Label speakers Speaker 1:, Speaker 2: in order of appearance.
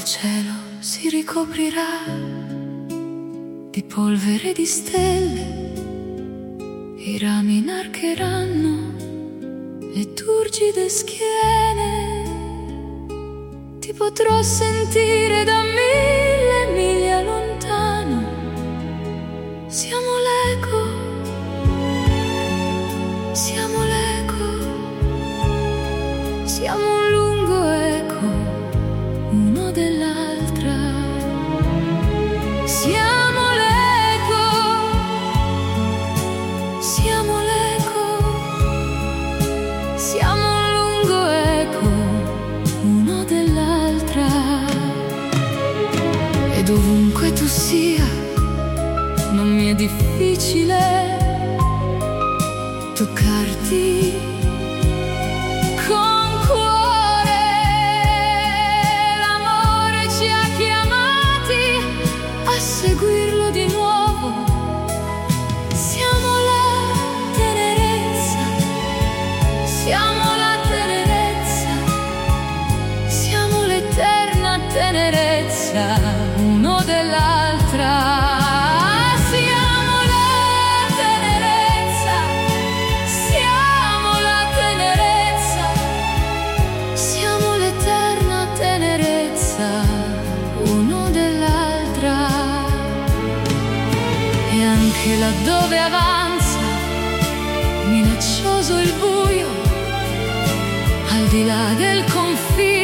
Speaker 1: cielo si ricoprirà di polvere di stelle, i rami inarcheranno le turgide schiene. Ti potrò sentire da 1000 miglia lontano. Siamo l'eco, siamo l'eco, siamo un lungo eco uno dell'altra. Siamo l'eco, siamo l'eco, siamo un lungo eco uno dell'altra. E dovunque tu sia, non mi è difficile toccarti con cuore. L'amore ci ha chiamati a seguirlo di nuovo. Siamo la tenerezza, siamo la tenerezza, siamo l'eterna tenerezza uno dell'altra. Uno dell'altra. E anche laddove avanza minaccioso il buio, al di là del confine,